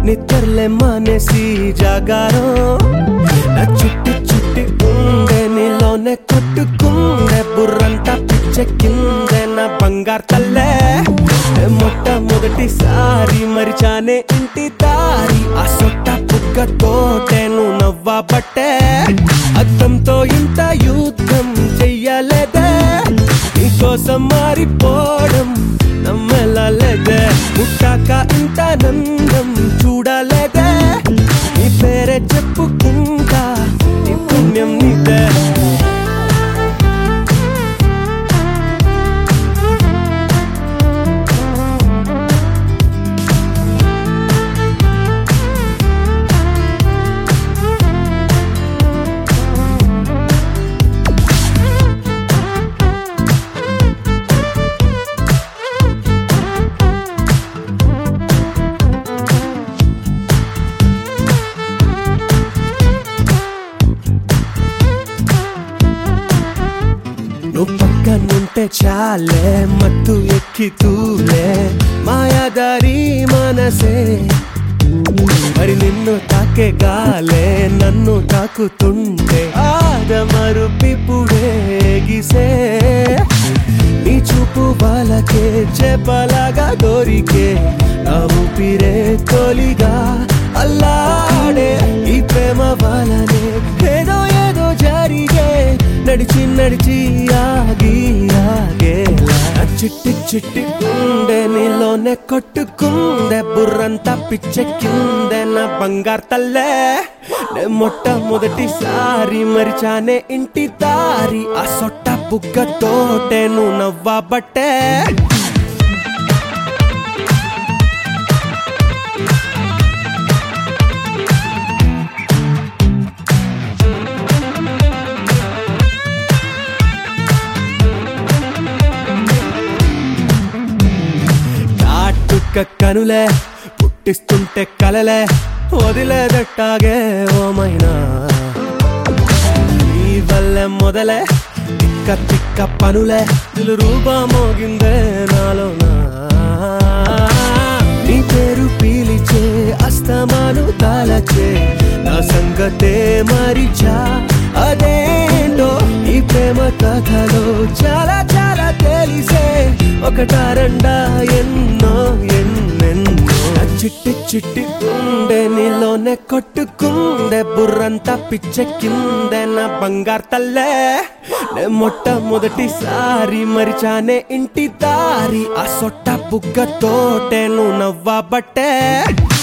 నిద్రలే మానేసి జాగారం నా చుట్టి చుట్టి ఉండే నీలోనే కొట్టుకుందే బుర్రంతా పిచ్చెక్కిందే నా బంగారు తల్లే మొట్టమొదటిసారి మరిచానే ఇంటి దారి ఆ సొట్ట పుక్కతోటే నువ్వు నవ్వబట్టే అద్దంతో ఇంత యుద్ధం చెయ్యలేదే నీకోసం మారిపోవడం నమ్మలేదే పుట్టాక ఇంత నందం చూడలేదే నీ పేరే చెప్పుకుంటా నీ పుణ్యం నీదే నువ్వు పక్కనుంటే చాలే మత్తు ఎక్కి తూలే మాయాదారి మనసే మరి నిన్ను తాకే గాలే నన్ను తాకుతుంటే ఆదమరుపిపుడే గిసే నీ చూపు వాళ్ళకే చేపలాగా దొరికే నా ఊపిరే తొలిగా అల్లాడే ఈ ప్రేమ వాళ్ళనే ఏదో ఏదో జరిగే నడిచి నడిచి ఆగి ఆగేలా చిట్టి చిట్టి ఉండే నీలోనే కొట్టుకుందే బుర్రంతా పిచ్చెక్కిందే నా బంగారు తల్లే నే మొట్టమొదటిసారి మరిచానే ఇంటి దారి ఆ సొట్ట బుగ్గతోటే నువ్వు నవ్వబట్టే కనులే పుట్టిస్తుంటే కలలే వదిలేదట్టాగే ఓమైనా ఈ వల్లే మొదలే తిక్క తిక్క పనులే దిలు రూపా మోగిందే నాలోనా నీ పేరు పీలిచే అస్తమాను తాళచే నా సంగతే మరిచా అదేంటో ఈ ప్రేమ కథలో చాలా చాలా తెలిసే ఒకటారండా ఎన్నో ఎన్నెన్నో చిట్టి చిట్టి ఉండే నీలోనే కొట్టుకుందే బుర్రంతా పిచ్చెక్కిందే నా బంగారు తల్లే నే మొట్టమొదటిసారి మరిచానే ఇంటి దారి ఆ సొట్ట బుగ్గతోటే నువ్వు నవ్వబట్టే